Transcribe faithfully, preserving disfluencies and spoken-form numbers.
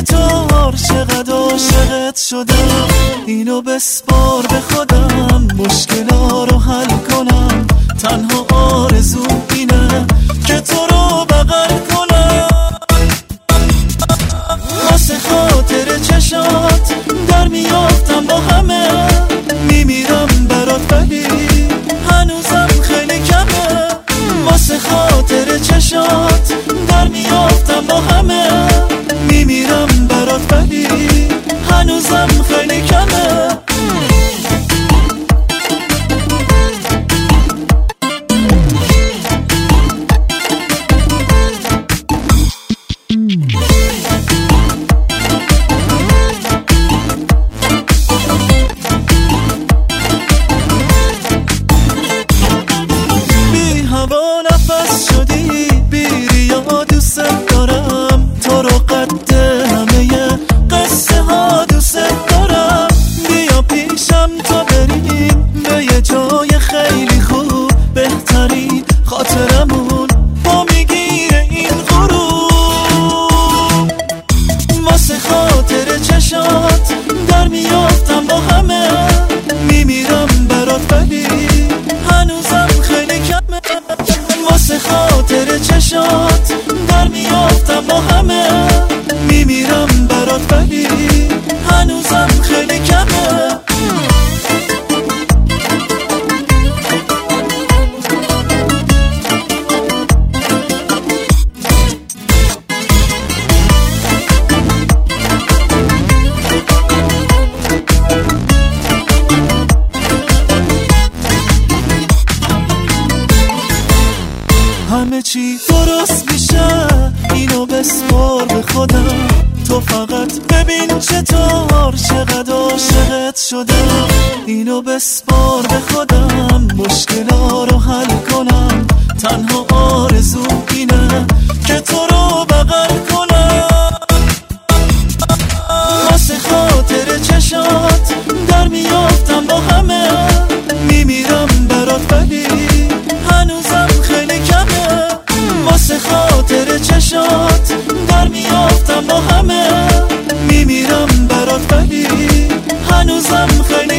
چطور چقدر عاشقت شدم. اینو بسپار به خودم، مشکلا رو حل کنم. تنها آرزو اینه که تو رو بغل کنم. واسه خاطر چشات در میافتم با همه، میمیرم برات ولی هنوزم خیلی کمه. واسه خاطر چشات در میافتم با همه، میمیرم برات ولی هنوزم خیلی کمه. بی هوا نفس شدی، بی ریا دوست دارم. تو رو قد همه قصه ها دوست دارم. بیا پیشم تا بریم به یه جای خیلی خوب، بهترین خاطرمون با میگیره این غروب. واسه خاطر چشات در میافتم با همه، میمیرم برات ولی هنوزم خیلی کمه. واسه خاطر چشات در میافتم با همه، میمیرم برات ولی هنوزم خیلی کمه. همه چی درست میشه، اینو بسپار به خودم. تو فقط ببین چطور چقدر عاشقت شدم. اینو بسپار به خودم، مشکلا رو حل کنم. تنها آرزو اینه که تو رو بغل کنم. واسه خاطر چشات در میافتم با همه، میمیرم برات ولی هنوزم خیلی کمه. واسه خاطر چشات در میافتم با همه، میمیرم برات ولی هنوزم خیلی